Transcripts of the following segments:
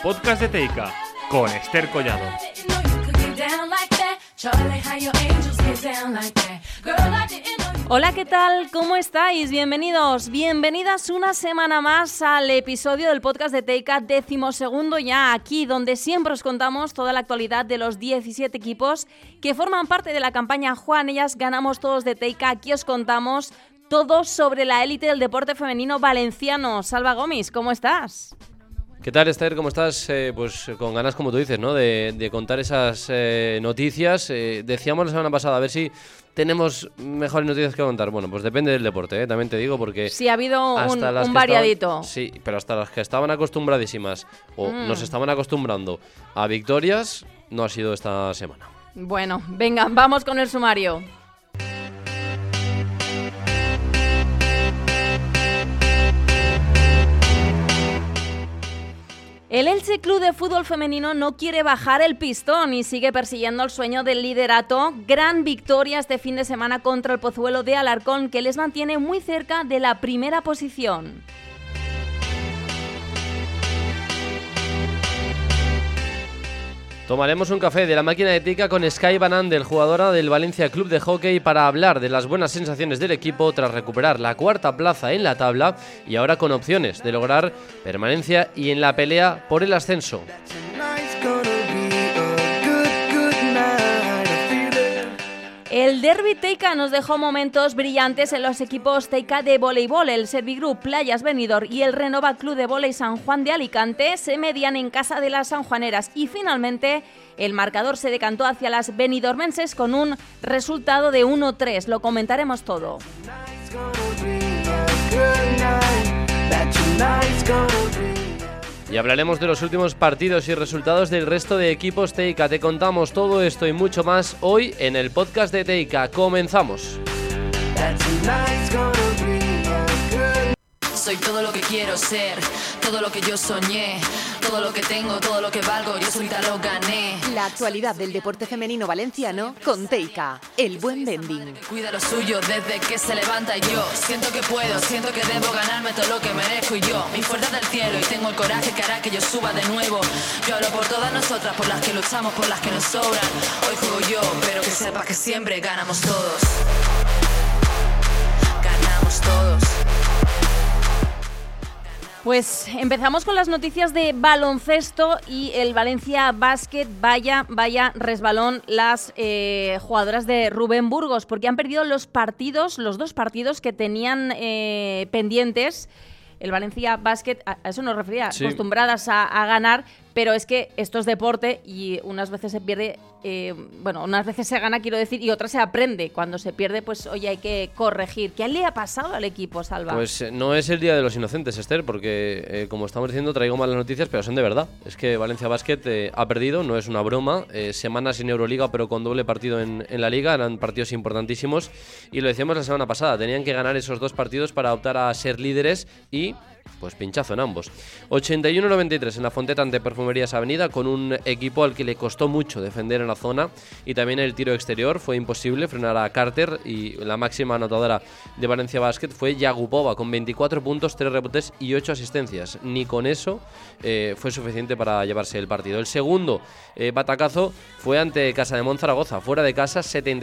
podcast de Teica con Esther Collado. Hola, ¿qué tal? ¿Cómo estáis? Bienvenidos, bienvenidas una semana más al episodio del podcast de Teica, 12º ya, aquí donde siempre os contamos toda la actualidad de los 17 equipos que forman parte de la campaña Juan Ellas Ganamos Todos de Teica. Aquí os contamos todo sobre la élite del deporte femenino valenciano. Salva Gómez, ¿cómo estás? ¿Qué tal, Esther? ¿Cómo estás? Pues con ganas, como tú dices, ¿no? De contar esas noticias. Decíamos la semana pasada, a ver si tenemos mejores noticias que contar. Bueno, pues depende del deporte, también te digo, porque... Sí, ha habido un variadito. Sí, pero hasta las que estaban acostumbradísimas o nos estaban acostumbrando a victorias, no ha sido esta semana. Bueno, venga, vamos con el sumario. El Elche Club de Fútbol Femenino no quiere bajar el pistón y sigue persiguiendo el sueño del liderato. Gran victoria este fin de semana contra el Pozuelo de Alarcón, que les mantiene muy cerca de la primera posición. Tomaremos un café de la máquina de Teica con Sky Van Andel, jugadora del Valencia Club de Hockey, para hablar de las buenas sensaciones del equipo tras recuperar la cuarta plaza en la tabla y ahora con opciones de lograr permanencia y en la pelea por el ascenso. El derbi Teica nos dejó momentos brillantes en los equipos Teica de voleibol. El Servigroup Playas Benidorm y el Renova Club de Voley San Juan de Alicante se medían en casa de las sanjuaneras y finalmente el marcador se decantó hacia las benidormenses con un resultado de 1-3. Lo comentaremos todo. Y hablaremos de los últimos partidos y resultados del resto de equipos Teica. Te contamos todo esto y mucho más hoy en el podcast de Teica. Comenzamos. Soy todo lo que quiero ser, todo lo que yo soñé, todo lo que tengo, todo lo que valgo, yo solita lo gané. La actualidad del deporte femenino valenciano con Teica, el buen vending. Cuida lo suyo desde que se levanta y yo siento que puedo, siento que debo ganarme todo lo que merezco y yo, mi fuerza del cielo y tengo el coraje que hará que yo suba de nuevo. Yo hablo por todas nosotras, por las que luchamos, por las que nos sobran. Hoy juego yo, pero que sepas que siempre ganamos todos. Ganamos todos. Pues empezamos con las noticias de baloncesto y el Valencia Basket. Vaya resbalón las jugadoras de Rubén Burgos, porque han perdido los dos partidos que tenían pendientes. El Valencia Basket, a eso nos refería, sí, acostumbradas a ganar, pero es que esto es deporte y unas veces se pierde, unas veces se gana, quiero decir, y otras se aprende. Cuando se pierde, pues oye, hay que corregir. ¿Qué le ha pasado al equipo, Salva? Pues no es el día de los inocentes, Esther, porque como estamos diciendo, traigo malas noticias, pero son de verdad. Es que Valencia Basket ha perdido, no es una broma, semanas sin Euroliga, pero con doble partido en la Liga, eran partidos importantísimos, y lo decíamos la semana pasada, tenían que ganar esos dos partidos para optar a ser líderes y... pues pinchazo en ambos. 81-93 en la Fonteta ante Perfumerías Avenida, con un equipo al que le costó mucho defender en la zona y también el tiro exterior. Fue imposible frenar a Carter y la máxima anotadora de Valencia Basket fue Yagupova con 24 puntos, 3 rebotes y 8 asistencias. Ni con eso fue suficiente para llevarse el partido. El segundo batacazo fue ante Casa de Monzaragoza, fuera de casa,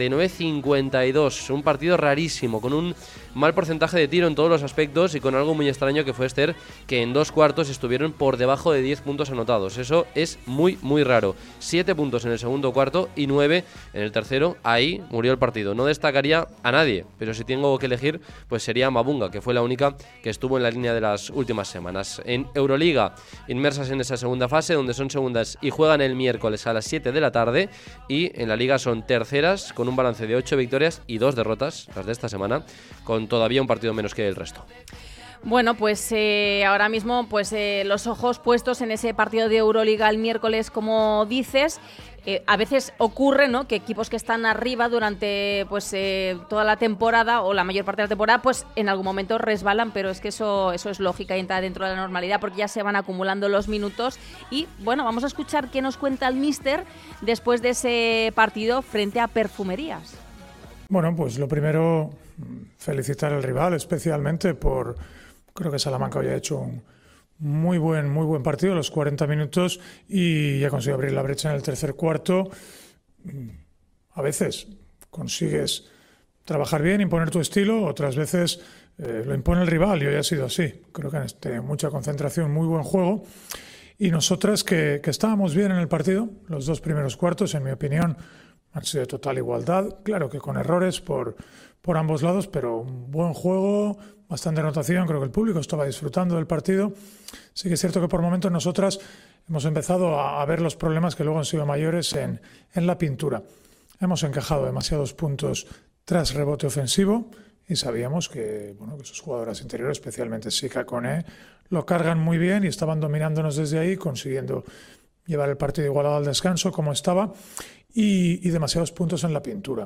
79-52. Un partido rarísimo, con un mal porcentaje de tiro en todos los aspectos y con algo muy extraño que fue Esther, que en dos cuartos estuvieron por debajo de 10 puntos anotados. Eso es muy, muy raro. 7 puntos en el segundo cuarto y 9 en el tercero. Ahí murió el partido. No destacaría a nadie, pero si tengo que elegir, pues sería Mabunga, que fue la única que estuvo en la línea de las últimas semanas. En Euroliga, inmersas en esa segunda fase, donde son segundas y juegan el miércoles a las 7 de la tarde, y en la Liga son terceras, con un balance de 8 victorias y 2 derrotas, las de esta semana, con todavía un partido menos que el resto. Bueno, pues ahora mismo los ojos puestos en ese partido de Euroliga el miércoles, como dices. A veces ocurre, ¿no?, que equipos que están arriba durante toda la temporada o la mayor parte de la temporada, pues en algún momento resbalan, pero es que eso es lógica y entra dentro de la normalidad porque ya se van acumulando los minutos. Y bueno, vamos a escuchar qué nos cuenta el míster después de ese partido frente a Perfumerías. Bueno, pues lo primero, felicitar al rival, especialmente creo que Salamanca había hecho un muy buen partido, los 40 minutos, y ya consiguió abrir la brecha en el tercer cuarto. A veces consigues trabajar bien, imponer tu estilo, otras veces lo impone el rival, y hoy ha sido así. Creo que mucha concentración, muy buen juego. Y nosotras que estábamos bien en el partido, los 2 primeros cuartos, en mi opinión, han sido de total igualdad. Claro que con errores por ambos lados, pero un buen juego, bastante anotación. Creo que el público estaba disfrutando del partido. Sí que es cierto que por momentos nosotras hemos empezado a ver los problemas que luego han sido mayores en la pintura. Hemos encajado demasiados puntos tras rebote ofensivo y sabíamos que sus jugadoras interiores, especialmente Sika Kone, lo cargan muy bien y estaban dominándonos desde ahí, consiguiendo llevar el partido igualado al descanso como estaba, y demasiados puntos en la pintura.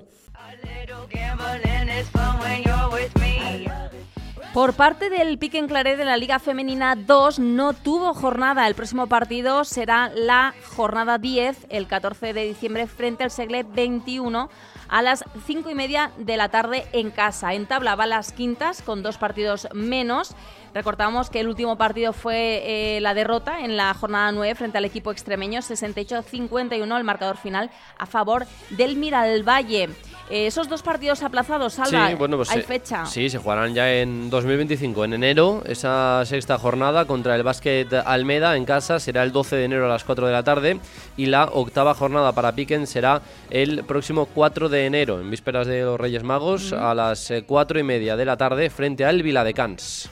Por parte del Pique en Claret de la Liga Femenina 2 no tuvo jornada. El próximo partido será la jornada 10, el 14 de diciembre, frente al Segle 21 a las 5:30 de la tarde en casa. En tabla va las quintas con 2 partidos menos. Recordamos que el último partido fue la derrota en la jornada 9 frente al equipo extremeño, 68-51 el marcador final a favor del Miralvalle. Esos 2 partidos aplazados, Salva, sí, pues ¿hay fecha? Sí, se jugarán ya en 2025, en enero. Esa sexta jornada contra el Básquet Almeda en casa será el 12 de enero a las 4 de la tarde, y la octava jornada para Piquen será el próximo 4 de enero, en vísperas de los Reyes Magos, a las 4:30 de la tarde frente al Viladecans.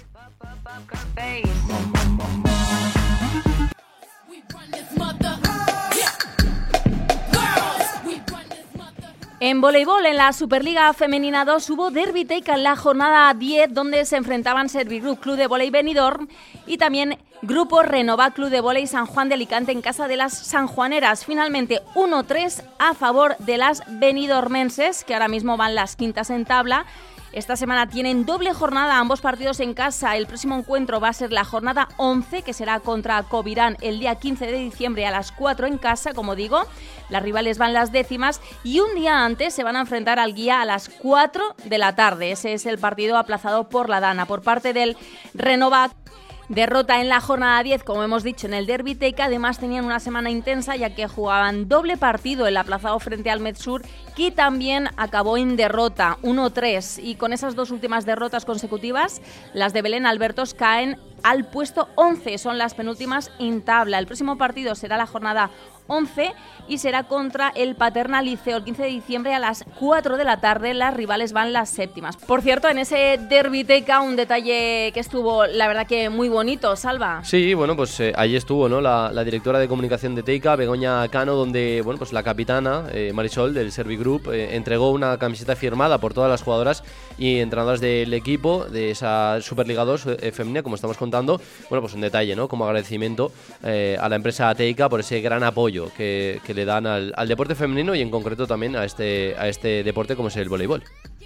En voleibol, en la Superliga Femenina 2, hubo Derby Teica en la jornada 10, donde se enfrentaban Servigroup Club de Voley Benidorm y también Grupo Renova Club de Voley San Juan de Alicante en casa de las sanjuaneras. Finalmente 1-3 a favor de las benidormenses, que ahora mismo van las quintas en tabla. Esta semana tienen doble jornada, ambos partidos en casa. El próximo encuentro va a ser la jornada 11, que será contra Covirán el día 15 de diciembre a las 4 en casa, como digo. Las rivales van las décimas y un día antes se van a enfrentar al Guía a las 4 de la tarde. Ese es el partido aplazado por la Dana. Por parte del Renova, derrota en la jornada 10, como hemos dicho, en el Derby Teica. Además tenían una semana intensa, ya que jugaban doble partido, el aplazado frente al Medsur, que también acabó en derrota, 1-3. Y con esas 2 últimas derrotas consecutivas, las de Belén Albertos caen al puesto 11, son las penúltimas en tabla. El próximo partido será la jornada 11 y será contra el Paterna Liceo el 15 de diciembre a las 4 de la tarde. Las rivales van las séptimas. Por cierto, en ese Derby Teica, un detalle que estuvo, la verdad, que muy bonito, Salva. Sí, bueno, pues allí estuvo, ¿no?, la directora de comunicación de Teica, Begoña Cano, donde, bueno, pues la capitana Marisol del Servigroup entregó una camiseta firmada por todas las jugadoras y entrenadoras del equipo de esa Superliga 2 femenina, como estamos contando. Bueno, pues un detalle, ¿no?, como agradecimiento a la empresa Teica por ese gran apoyo que le dan al deporte femenino y en concreto también a este deporte como es el voleibol.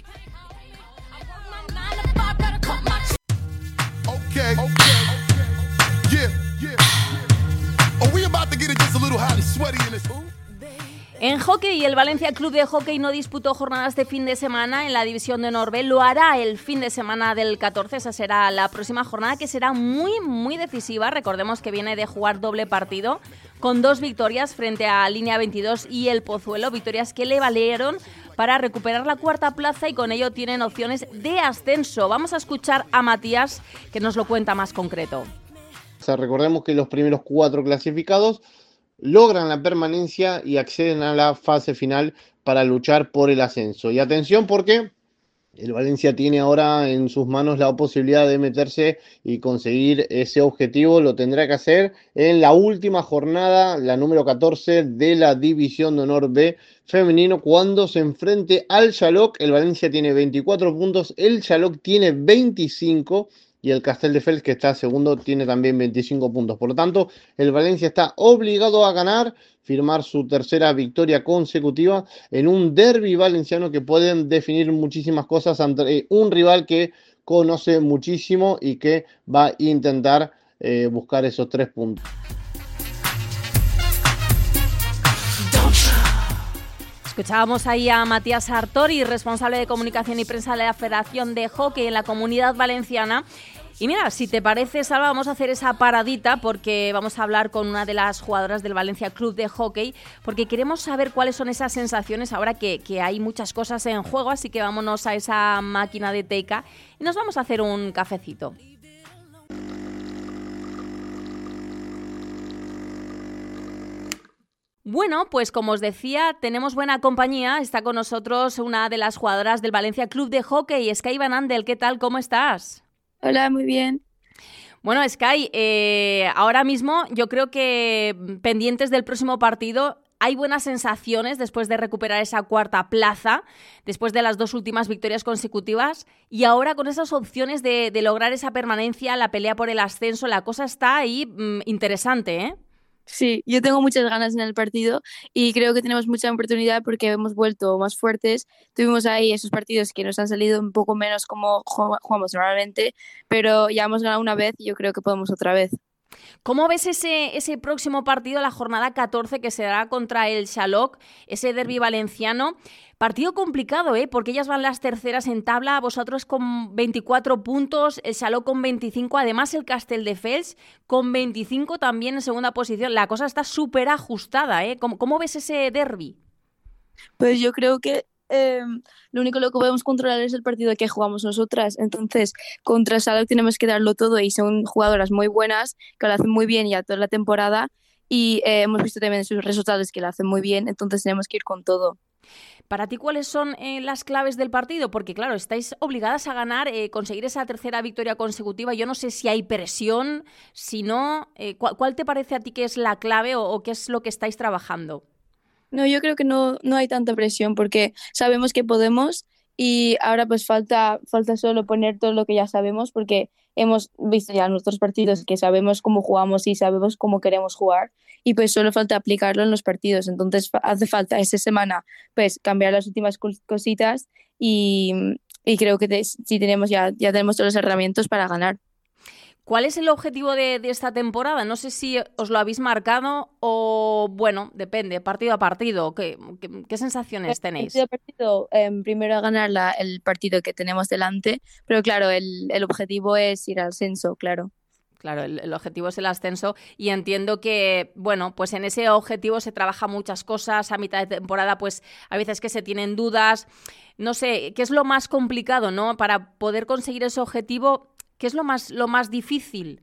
En hockey, el Valencia Club de Hockey no disputó jornadas de fin de semana en la División de Honor B. Lo hará el fin de semana del 14, esa será la próxima jornada, que será muy decisiva. Recordemos que viene de jugar doble partido con 2 victorias frente a Línea 22 y el Pozuelo, victorias que le valieron para recuperar la 4ª plaza y con ello tienen opciones de ascenso. Vamos a escuchar a Matías, que nos lo cuenta más concreto. O sea, recordemos que los primeros 4 clasificados logran la permanencia y acceden a la fase final para luchar por el ascenso. Y atención, porque el Valencia tiene ahora en sus manos la posibilidad de meterse y conseguir ese objetivo. Lo tendrá que hacer en la última jornada, la número 14 de la División de Honor B femenino, cuando se enfrente al Xaloc. El Valencia tiene 24 puntos, el Xaloc tiene 25 y el Castelldefels, que está segundo, tiene también 25 puntos. Por lo tanto, el Valencia está obligado a ganar, firmar su 3ª victoria consecutiva en un derbi valenciano que pueden definir muchísimas cosas ante un rival que conoce muchísimo y que va a intentar buscar esos 3 puntos. Escuchábamos ahí a Matías Sartori, responsable de comunicación y prensa de la Federación de Hockey en la Comunidad Valenciana, Y mira, si te parece, Salva, vamos a hacer esa paradita porque vamos a hablar con una de las jugadoras del Valencia Club de Hockey, porque queremos saber cuáles son esas sensaciones ahora que hay muchas cosas en juego, así que vámonos a esa máquina de Teica y nos vamos a hacer un cafecito. Bueno, pues como os decía, tenemos buena compañía. Está con nosotros una de las jugadoras del Valencia Club de Hockey, Sky Van Andel. ¿Qué tal? ¿Cómo estás? Hola, muy bien. Bueno, Sky, ahora mismo yo creo que pendientes del próximo partido, hay buenas sensaciones después de recuperar esa cuarta plaza, después de las 2 últimas victorias consecutivas y ahora con esas opciones de lograr esa permanencia, la pelea por el ascenso, la cosa está ahí interesante, ¿eh? Sí, yo tengo muchas ganas en el partido y creo que tenemos mucha oportunidad porque hemos vuelto más fuertes. Tuvimos ahí esos partidos que nos han salido un poco menos como jugamos normalmente, pero ya hemos ganado una vez y yo creo que podemos otra vez. ¿Cómo ves ese próximo partido, la jornada 14, que se dará contra el Xaloc, ese derbi valenciano? Partido complicado, porque ellas van las terceras en tabla, vosotros con 24 puntos, el Xaloc con 25, además el Castelldefels con 25 también en segunda posición. La cosa está súper ajustada, ¿eh? ¿Cómo ves ese derbi? Pues yo creo que lo único que podemos controlar es el partido que jugamos nosotras. Entonces, contra Xaloc tenemos que darlo todo y son jugadoras muy buenas, que lo hacen muy bien ya toda la temporada y hemos visto también sus resultados que lo hacen muy bien, entonces tenemos que ir con todo. Para ti, ¿cuáles son las claves del partido? Porque, claro, estáis obligadas a ganar, conseguir esa tercera victoria consecutiva. Yo no sé si hay presión, si no, ¿cuál te parece a ti que es la clave o qué es lo que estáis trabajando? No, yo creo que no hay tanta presión porque sabemos que podemos y ahora pues falta solo poner todo lo que ya sabemos porque hemos visto ya en nuestros partidos que sabemos cómo jugamos y sabemos cómo queremos jugar y pues solo falta aplicarlo en los partidos. Entonces hace falta esta semana pues cambiar las últimas cositas y creo que sí tenemos ya tenemos todas las herramientas para ganar. ¿Cuál es el objetivo de esta temporada? No sé si os lo habéis marcado o, bueno, depende, partido a partido. ¿Qué sensaciones tenéis? Partido a partido, primero ganar el partido que tenemos delante, pero claro, el objetivo es ir al ascenso, claro. Claro, el objetivo es el ascenso y entiendo que, bueno, pues en ese objetivo se trabaja muchas cosas. A mitad de temporada, pues a veces que se tienen dudas. No sé, ¿qué es lo más complicado, no? Para poder conseguir ese objetivo, ¿qué es lo más difícil?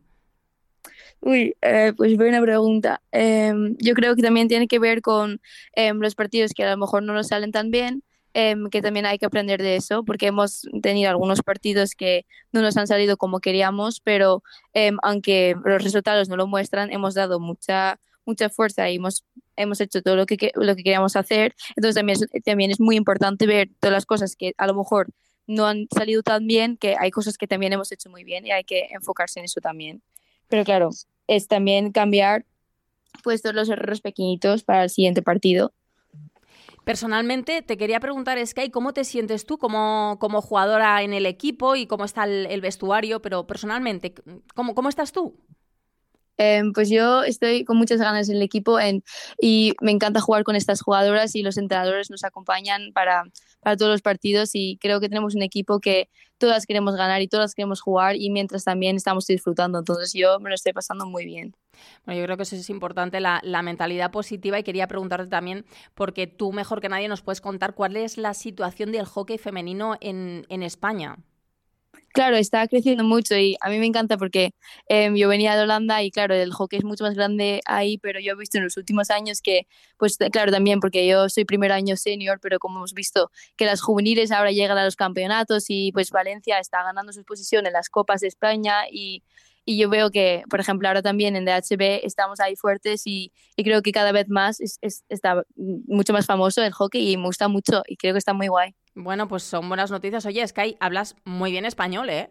Uy, pues buena pregunta. Yo creo que también tiene que ver con los partidos que a lo mejor no nos salen tan bien, que también hay que aprender de eso, porque hemos tenido algunos partidos que no nos han salido como queríamos, pero aunque los resultados no lo muestran, hemos dado mucha fuerza y hemos hecho todo lo que queríamos hacer. Entonces también es muy importante ver todas las cosas que a lo mejor no han salido tan bien, que hay cosas que también hemos hecho muy bien y hay que enfocarse en eso también. Pero claro, es también cambiar pues todos los errores pequeñitos para el siguiente partido. Personalmente, te quería preguntar, Sky, ¿cómo te sientes tú como jugadora en el equipo y cómo está el vestuario? Pero personalmente, ¿cómo estás tú? Pues yo estoy con muchas ganas en el equipo y me encanta jugar con estas jugadoras y los entrenadores nos acompañan para todos los partidos y creo que tenemos un equipo que todas queremos ganar y todas queremos jugar y mientras también estamos disfrutando, entonces yo me lo estoy pasando muy bien. Bueno, yo creo que eso es importante, la mentalidad positiva, y quería preguntarte también, porque tú mejor que nadie nos puedes contar cuál es la situación del hockey femenino en España. Claro, está creciendo mucho y a mí me encanta porque yo venía de Holanda y claro, el hockey es mucho más grande ahí, pero yo he visto en los últimos años que, pues claro, también porque yo soy primer año senior, pero como hemos visto que las juveniles ahora llegan a los campeonatos y pues Valencia está ganando su posición en las Copas de España y yo veo que, por ejemplo, ahora también en DHB estamos ahí fuertes y creo que cada vez más está mucho más famoso el hockey y me gusta mucho y creo que está muy guay. Bueno, pues son buenas noticias. Oye, Sky, hablas muy bien español, ¿eh?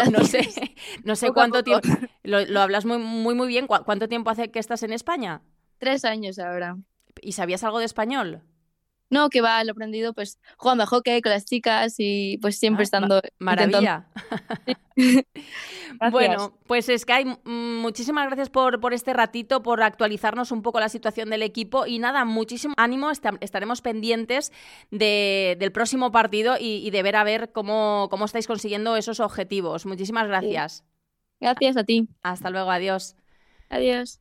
No sé cuánto tiempo. Lo hablas muy bien. ¿Cuánto tiempo hace que estás en España? 3 años ahora. ¿Y sabías algo de español? No, que va, lo he aprendido pues jugando a hockey con las chicas y pues siempre estando... Maravilla. Bueno, pues Sky, muchísimas gracias por este ratito, por actualizarnos un poco la situación del equipo y nada, muchísimo ánimo, estaremos pendientes del próximo partido y de ver a ver cómo estáis consiguiendo esos objetivos. Muchísimas gracias. Gracias a ti. Hasta luego, adiós. Adiós.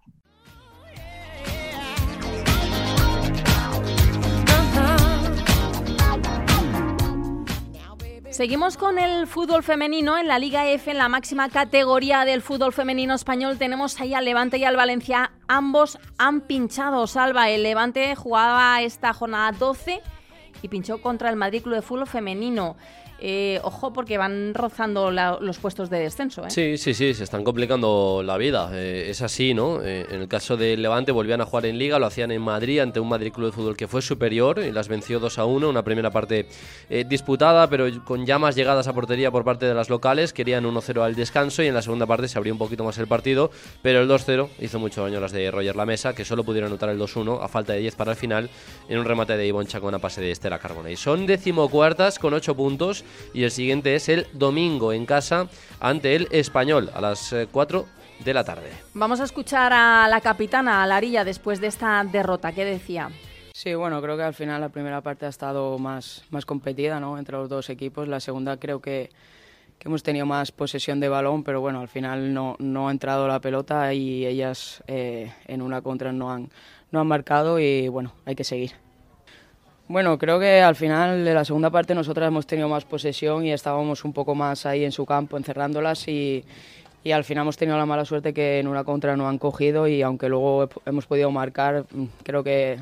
Seguimos con el fútbol femenino en la Liga F, en la máxima categoría del fútbol femenino español. Tenemos ahí al Levante y al Valencia. Ambos han pinchado, Salva. El Levante jugaba esta jornada 12 y pinchó contra el Madrid Club de Fútbol Femenino. Ojo, porque van rozando los puestos de descenso, ¿eh? Sí, se están complicando la vida. Es así, ¿no? En el caso del Levante volvían a jugar en Liga, lo hacían en Madrid ante un Madrid Club de Fútbol que fue superior y las venció 2-1, una primera parte disputada, pero con ya más llegadas a portería por parte de las locales. Querían 1-0 al descanso y en la segunda parte se abrió un poquito más el partido, pero el 2-0 hizo mucho daño a las de Roger Lamesa, que solo pudieron anotar el 2-1 a falta de 10 para el final en un remate de Ivonne Chacón a pase de Estela Carbonell. Son 14ª con 8 puntos. Y el siguiente es el domingo en casa ante el Español a las 4 de la tarde. Vamos a escuchar a la capitana, a Larilla, después de esta derrota. ¿Qué decía? Sí, bueno, creo que al final la primera parte ha estado más competida, ¿no?, entre los dos equipos. La segunda creo que hemos tenido más posesión de balón, pero bueno, al final no ha entrado la pelota y ellas en una contra no han marcado y bueno, hay que seguir. Bueno, creo que al final de la segunda parte nosotras hemos tenido más posesión y estábamos un poco más ahí en su campo encerrándolas y al final hemos tenido la mala suerte que en una contra no han cogido y aunque luego hemos podido marcar, creo que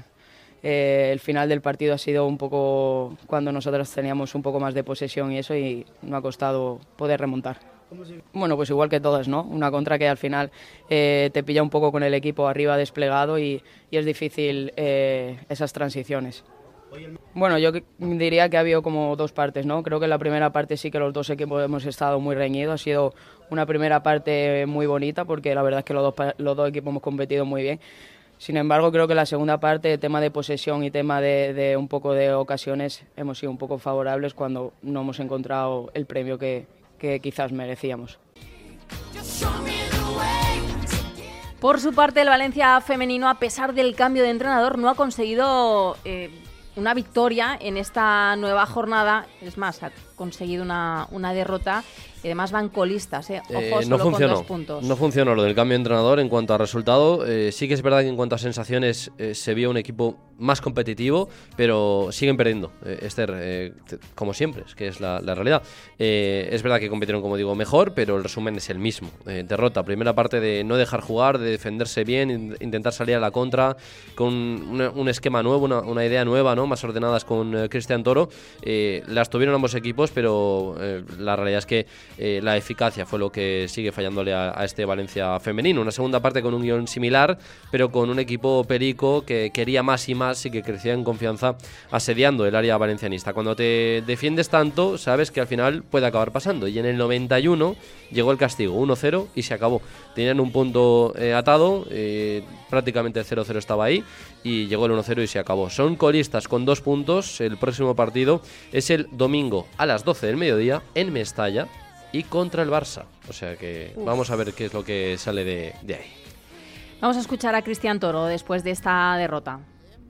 el final del partido ha sido un poco cuando nosotras teníamos un poco más de posesión y eso y no ha costado poder remontar. Bueno, pues igual que todas, ¿no? Una contra que al final te pilla un poco con el equipo arriba desplegado y es difícil esas transiciones. Bueno, yo diría que ha habido como dos partes, ¿no? Creo que en la primera parte sí que los dos equipos hemos estado muy reñidos. Ha sido una primera parte muy bonita porque la verdad es que los dos equipos hemos competido muy bien. Sin embargo, creo que la segunda parte, tema de posesión y tema de un poco de ocasiones, hemos sido un poco favorables cuando no hemos encontrado el premio que quizás merecíamos. Por su parte, el Valencia femenino, a pesar del cambio de entrenador, no ha conseguido una victoria en esta nueva jornada. Es más, ha conseguido una derrota y además van colistas, Ojo, solo con 2 puntos. No funcionó lo del cambio de entrenador en cuanto a resultado. Sí que es verdad que en cuanto a sensaciones se vio un equipo más competitivo, pero siguen perdiendo, Esther, como siempre, es que es la realidad. Es verdad que compitieron, como digo, mejor, pero el resumen es el mismo. Derrota, primera parte de no dejar jugar, de defenderse bien, intentar salir a la contra, con un esquema nuevo, una idea nueva, ¿no?, más ordenadas con Cristian Toro. Las tuvieron ambos equipos, pero la realidad es que la eficacia fue lo que sigue fallándole a este Valencia femenino. Una segunda parte con un guión similar, pero con un equipo perico que quería más y más y que crecía en confianza asediando el área valencianista. Cuando te defiendes tanto, sabes que al final puede acabar pasando. Y en el 91 llegó el castigo, 1-0 y se acabó. Tenían un punto atado, prácticamente el 0-0 estaba ahí y llegó el 1-0 y se acabó. Son colistas con 2 puntos. El próximo partido es el domingo a las 12 del mediodía en Mestalla y contra el Barça. O sea que vamos a ver qué es lo que sale de ahí. Vamos a escuchar a Cristian Toro después de esta derrota.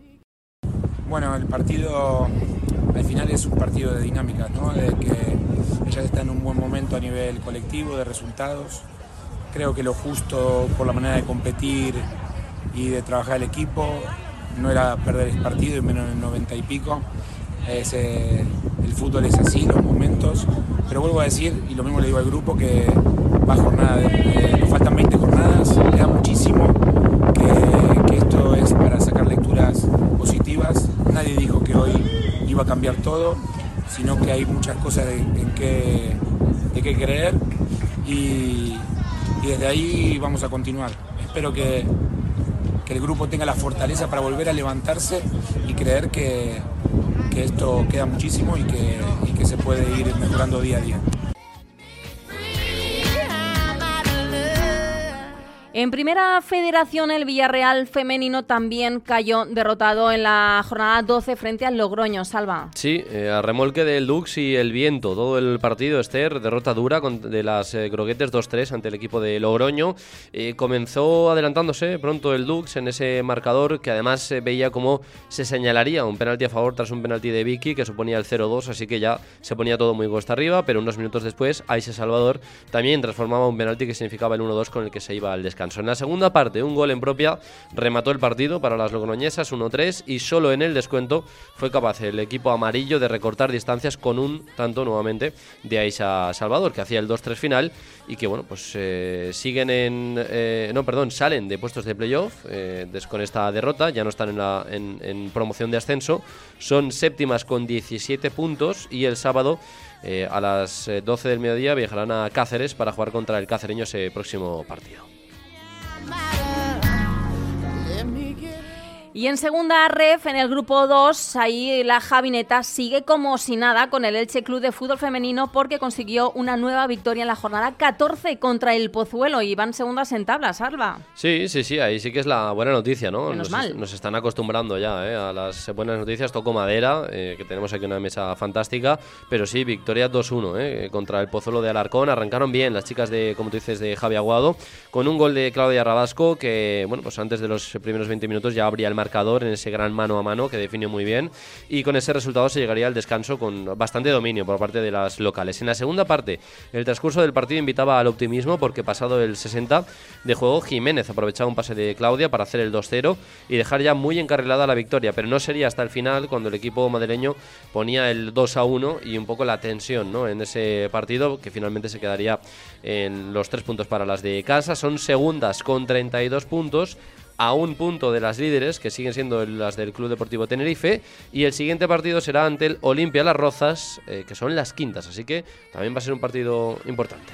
Bueno, el partido al final es un partido de dinámicas, ¿no? De que ellas están en un buen momento a nivel colectivo, de resultados. Creo que lo justo por la manera de competir y de trabajar el equipo no era perder el partido, y menos en el 90 y pico. El fútbol es así, los momentos. Pero vuelvo a decir, y lo mismo le digo al grupo, que va jornada, nos faltan 20 jornadas, queda muchísimo, que esto es para sacar lecturas positivas. Nadie dijo que hoy iba a cambiar todo, sino que hay muchas cosas de qué creer y desde ahí vamos a continuar. Espero que el grupo tenga la fortaleza para volver a levantarse y creer que esto queda muchísimo y que se puede ir mejorando día a día. En Primera Federación, el Villarreal femenino también cayó derrotado en la jornada 12 frente al Logroño. Salva. Sí, a remolque del Dux y el viento. Todo el partido, Esther, derrota dura de las Groguetes 2-3 ante el equipo de Logroño. Comenzó adelantándose pronto el Dux en ese marcador, que además veía como se señalaría un penalti a favor tras un penalti de Vicky que suponía el 0-2, así que ya se ponía todo muy costa arriba, pero unos minutos después Aisha Salvador también transformaba un penalti que significaba el 1-2 con el que se iba al descanso. En la segunda parte, un gol en propia remató el partido para las logroñesas, 1-3, y solo en el descuento fue capaz el equipo amarillo de recortar distancias con un tanto nuevamente de Aisha Salvador, que hacía el 2-3 final y que bueno, pues salen de puestos de playoff con esta derrota, ya no están en promoción de ascenso, son séptimas con 17 puntos y el sábado a las 12 del mediodía viajarán a Cáceres para jugar contra el cacereño ese próximo partido. Y en segunda ref, en el grupo 2, ahí la Javineta sigue como si nada con el Elche Club de Fútbol Femenino porque consiguió una nueva victoria en la jornada 14 contra el Pozuelo y van segundas en tablas, Alba. Sí, ahí sí que es la buena noticia, ¿no? Nos están acostumbrando ya a las buenas noticias. Toco madera, que tenemos aquí una mesa fantástica, pero sí, victoria 2-1 contra el Pozuelo de Alarcón. Arrancaron bien las chicas de, como tú dices, de Javi Aguado, con un gol de Claudia Rabasco que, bueno, pues antes de los primeros 20 minutos ya abría el marcador en ese gran mano a mano que definió muy bien, y con ese resultado se llegaría al descanso con bastante dominio por parte de las locales. En la segunda parte, el transcurso del partido invitaba al optimismo porque pasado el 60 de juego, Jiménez aprovechaba un pase de Claudia para hacer el 2-0 y dejar ya muy encarrilada la victoria, pero no sería hasta el final cuando el equipo madrileño ponía el 2-1 y un poco la tensión, ¿no?, en ese partido, que finalmente se quedaría en los 3 puntos para las de casa. Son segundas con 32 puntos, a un punto de las líderes, que siguen siendo las del Club Deportivo Tenerife, y el siguiente partido será ante el Olimpia Las Rozas, que son las quintas, así que también va a ser un partido importante.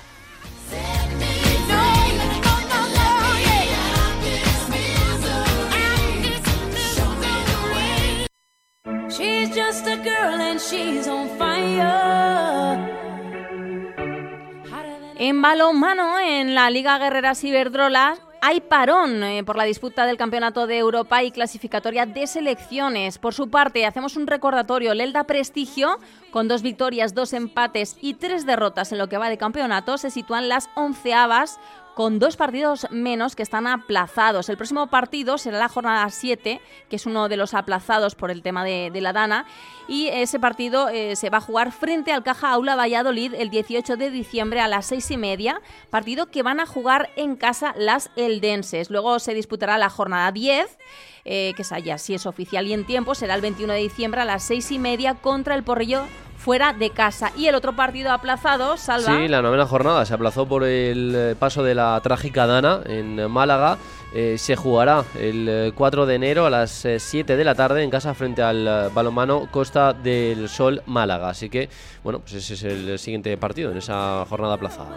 En balonmano, en la Liga Guerreras Iberdrola, hay parón por la disputa del Campeonato de Europa y clasificatoria de selecciones. Por su parte, hacemos un recordatorio. El Elda Prestigio, con 2 victorias, 2 empates y 3 derrotas en lo que va de campeonato, se sitúan las 11avas con 2 partidos menos que están aplazados. El próximo partido será la jornada 7, que es uno de los aplazados por el tema de la Dana, y ese partido se va a jugar frente al Caja Aula Valladolid el 18 de diciembre a las 6:30, partido que van a jugar en casa las eldenses. Luego se disputará la jornada 10, que ya sí es oficial y en tiempo, será el 21 de diciembre a las 6:30 contra el Porrillo fuera de casa. Y el otro partido aplazado, Salva. Sí, la 9ª jornada se aplazó por el paso de la trágica Dana en Málaga. Se jugará el 4 de enero a las 7 de la tarde en casa frente al balonmano Costa del Sol Málaga. Así que, bueno, pues ese es el siguiente partido en esa jornada aplazada.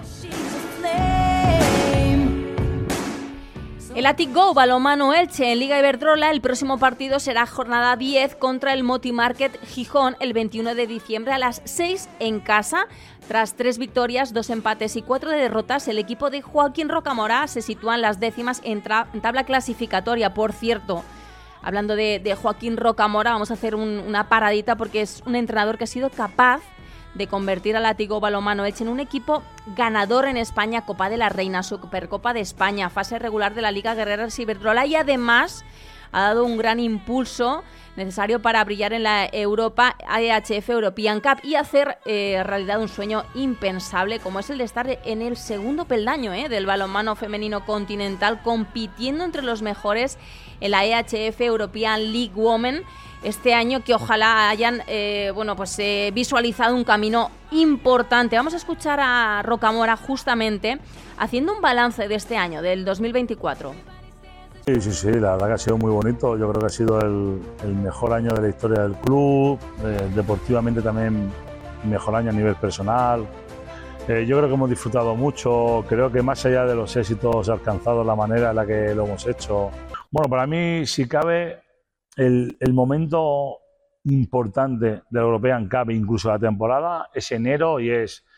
El Athletic Go balonmano Elche en Liga Iberdrola, el próximo partido será jornada 10 contra el Moti Market Gijón el 21 de diciembre a las 6 en casa. Tras 3 victorias, 2 empates y 4 derrotas, el equipo de Joaquín Rocamora se sitúa en las décimas en tabla clasificatoria. Por cierto, hablando de Joaquín Rocamora, vamos a hacer una paradita porque es un entrenador que ha sido capaz de convertir al Athletic Go balonmano Elche en un equipo ganador en España, Copa de la Reina, Supercopa de España, fase regular de la Liga Guerreras Iberdrola, y además ha dado un gran impulso necesario para brillar en la Europa EHF European Cup y hacer realidad un sueño impensable como es el de estar en el segundo peldaño del balonmano femenino continental, compitiendo entre los mejores en la EHF European League Women este año, que ojalá hayan visualizado un camino importante. Vamos a escuchar a Rocamora justamente haciendo un balance de este año, del 2024. Sí, la verdad que ha sido muy bonito. Yo creo que ha sido el mejor año de la historia del club, deportivamente también mejor año a nivel personal. Yo creo que hemos disfrutado mucho, creo que más allá de los éxitos alcanzados, la manera en la que lo hemos hecho. Bueno, para mí, si cabe, el momento importante de la European Cup, incluso la temporada, es enero y es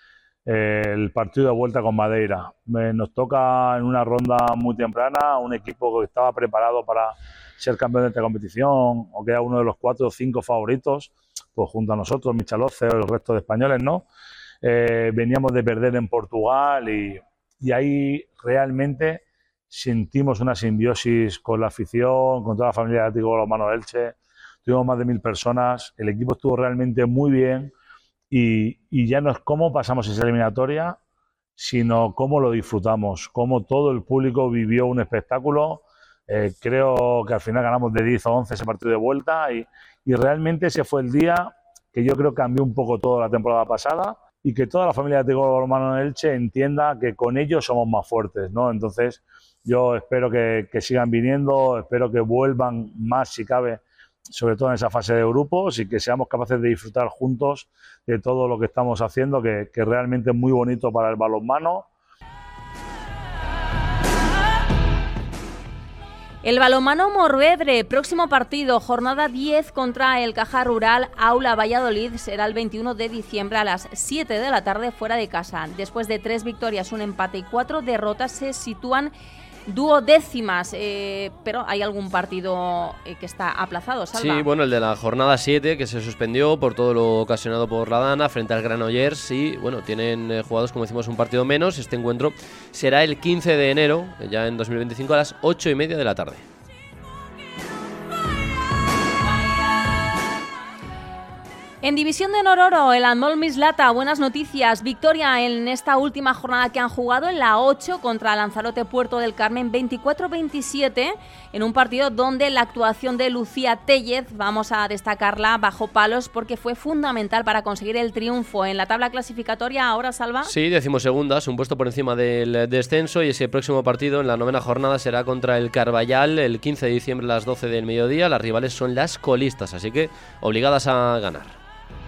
el partido de vuelta con Madeira. Nos toca en una ronda muy temprana un equipo que estaba preparado para ser campeón de esta competición, o que era uno de los 4 o 5 favoritos, pues junto a nosotros, Michaloce o el resto de españoles, ¿no? Veníamos de perder en Portugal y ahí realmente sentimos una simbiosis con la afición, con toda la familia de Atlético Balonmano Elche. Tuvimos más de 1000 personas, el equipo estuvo realmente muy bien. Y ya no es cómo pasamos esa eliminatoria, sino cómo lo disfrutamos, cómo todo el público vivió un espectáculo. Creo que al final ganamos de 10 o 11 ese partido de vuelta y realmente ese fue el día que yo creo que cambió un poco toda la temporada pasada y que toda la familia de Atlético Balonmano Elche entienda que con ellos somos más fuertes, ¿no? Entonces yo espero que sigan viniendo, espero que vuelvan más si cabe, sobre todo en esa fase de grupos, y que seamos capaces de disfrutar juntos de todo lo que estamos haciendo, que realmente es muy bonito para el balonmano. El balonmano Morvedre, próximo partido, jornada 10 contra el Caja Rural Aula Valladolid, será el 21 de diciembre a las 7 de la tarde fuera de casa. Después de 3 victorias, un empate y 4 derrotas, se sitúan duodécimas, pero hay algún partido que está aplazado, Salva. Sí, bueno, el de la jornada 7 que se suspendió por todo lo ocasionado por la Dana frente al Granollers y bueno, tienen jugados, como decimos, un partido menos. Este encuentro será el 15 de enero, ya en 2025 a las 8:30 de la tarde. En División de Honor Oro, el Handball Mislata, buenas noticias. Victoria en esta última jornada que han jugado en la 8 contra Lanzarote Puerto del Carmen, 24-27, en un partido donde la actuación de Lucía Tellez, vamos a destacarla, bajo palos porque fue fundamental para conseguir el triunfo. En la tabla clasificatoria ahora, Salva. Sí, 12ª, un puesto por encima del descenso, y ese próximo partido en la 9ª jornada será contra el Carballal el 15 de diciembre a las 12 del mediodía. Las rivales son las colistas, así que obligadas a ganar.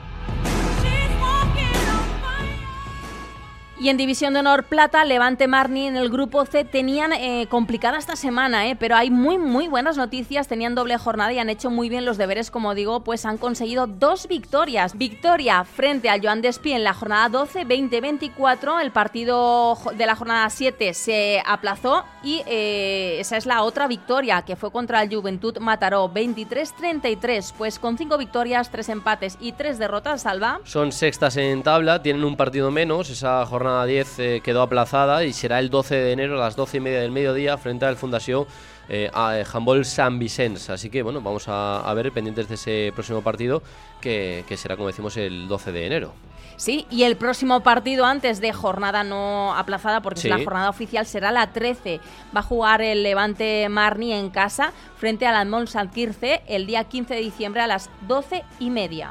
Y en División de Honor Plata, Levante Marni en el grupo C tenían complicada esta semana, pero hay muy buenas noticias. Tenían doble jornada y han hecho muy bien los deberes, como digo, pues han conseguido 2 victorias. Victoria frente al Joan Despí en la jornada 12, 20-24. El partido de la jornada 7 se aplazó y esa es la otra victoria, que fue contra el Juventud Mataró, 23-33. Pues con 5 victorias, 3 empates y 3 derrotas, Salva. Son sextas en tabla, tienen un partido menos. Esa jornada 10 quedó aplazada y será el 12 de enero a las 12:30 del mediodía frente al Fundació Handball Sant Vicenç. Así que bueno, vamos a ver, pendientes de ese próximo partido que será, como decimos, el 12 de enero. Sí, y el próximo partido antes de jornada no aplazada, porque sí, es la jornada oficial, será la 13. Va a jugar el Levante Marni en casa frente al Handball Sant Quirze el día 15 de diciembre a las 12:30.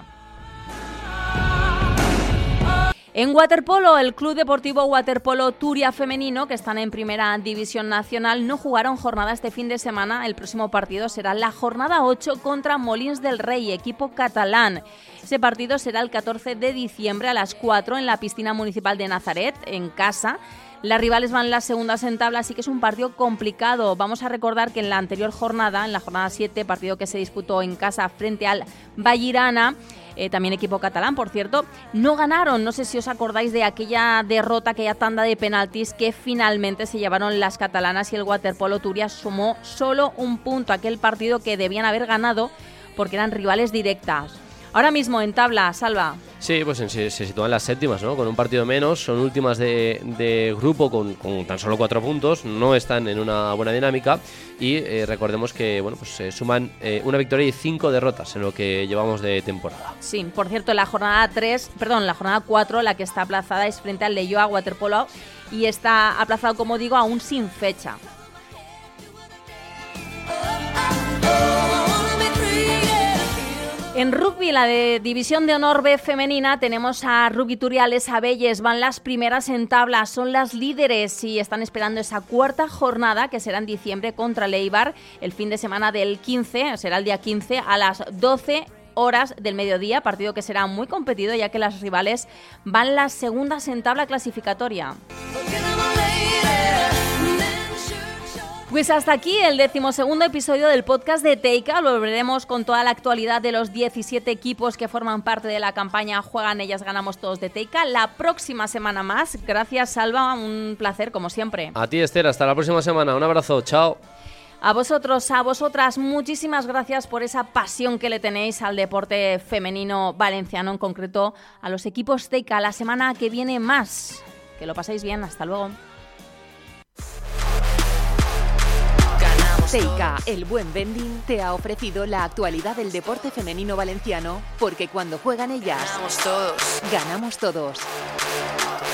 En waterpolo, el Club Deportivo Waterpolo Turia Femenino, que están en Primera División Nacional, no jugaron jornada este fin de semana. El próximo partido será la jornada 8 contra Molins del Rey, equipo catalán. Ese partido será el 14 de diciembre a las 4 en la piscina municipal de Nazaret, en casa. Las rivales van las segundas en tabla, así que es un partido complicado. Vamos a recordar que en la anterior jornada, en la jornada 7, partido que se disputó en casa frente al Vallirana, también equipo catalán, por cierto, no ganaron. No sé si os acordáis de aquella derrota, aquella tanda de penaltis que finalmente se llevaron las catalanas, y el Waterpolo Turia sumó solo un punto, aquel partido que debían haber ganado porque eran rivales directas. Ahora mismo en tabla, Salva. Sí, pues se sitúan las séptimas, ¿no? Con un partido menos, son últimas de grupo con tan solo 4 puntos, no están en una buena dinámica y recordemos que bueno, pues suman una victoria y 5 derrotas en lo que llevamos de temporada. Sí, por cierto, la jornada 4, la que está aplazada, es frente al Leioa Waterpolo y está aplazado, como digo, aún sin fecha. En rugby, la de División de Honor B femenina, tenemos a Rugby Turiales Abelles. Van las primeras en tabla, son las líderes y están esperando esa 4ª jornada que será en diciembre contra el Eibar el fin de semana del 15, será el día 15 a las 12 horas del mediodía, partido que será muy competido ya que las rivales van las segundas en tabla clasificatoria. Pues hasta aquí el 12º episodio del podcast de Teica. Volveremos con toda la actualidad de los 17 equipos que forman parte de la campaña Juegan Ellas, Ganamos Todos de Teica. La próxima semana más. Gracias, Salva. Un placer, como siempre. A ti, Esther. Hasta la próxima semana. Un abrazo. Chao. A vosotros, a vosotras, muchísimas gracias por esa pasión que le tenéis al deporte femenino valenciano, en concreto a los equipos Teica. La semana que viene más. Que lo paséis bien. Hasta luego. Teica, el buen vending, te ha ofrecido la actualidad del deporte femenino valenciano, porque cuando juegan ellas, Ganamos todos. ganamos todos.